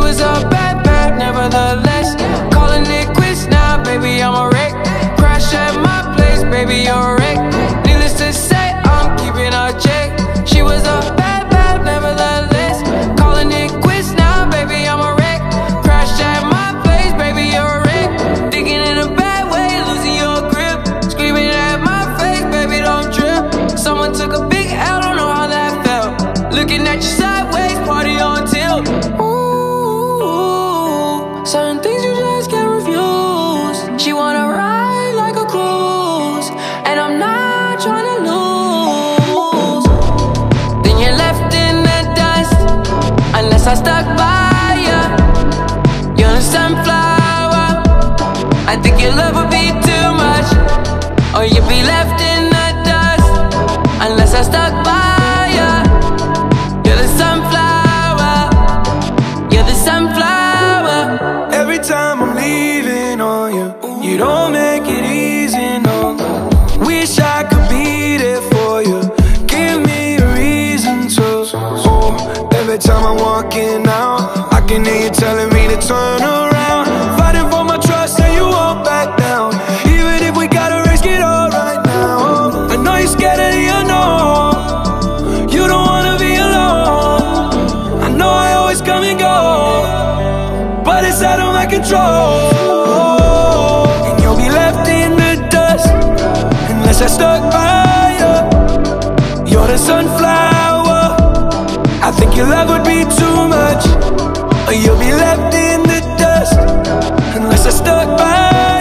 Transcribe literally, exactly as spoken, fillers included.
was a bad, bad, nevertheless. Calling it quits now, baby, I'm a wreck. Crash at my place, baby, you're a wreck. Needless to say, I'm keeping a check. She was a bad, bad, nevertheless. Calling it quits now, baby, I'm a wreck. Crash at my place, baby, you're a wreck. Thinking in a bad way, losing your grip. Screaming at my face, baby, don't trip. Someone took a big L, don't know how that felt. Looking at you sideways, party on tilt. Ooh, certain things you just can't refuse. She wanna ride like a cruise, and I'm not trying to lose. Then you're left in the dust, unless I stuck by ya. You're a sunflower. I think your love would be too much, or you'd be left in the dust, unless I stuck by ya. You're the sunflower. You're the sunflower. Every time I'm leaving on you, you don't make it easy, no. Wish I could be there for you. Give me a reason to. Oh, every time I'm walking out, I can hear you telling me to turn around. Fighting for my trust and you won't back down. Even if we gotta risk it all right now. I know you're scared of the unknown. You don't wanna be alone. I know I always come and go, but it's out of my control. And you'll be left in the dust, unless I stuck by you. You're the sunflower. I think your love would be too much, or you'll be left in the dust, unless I stuck by you.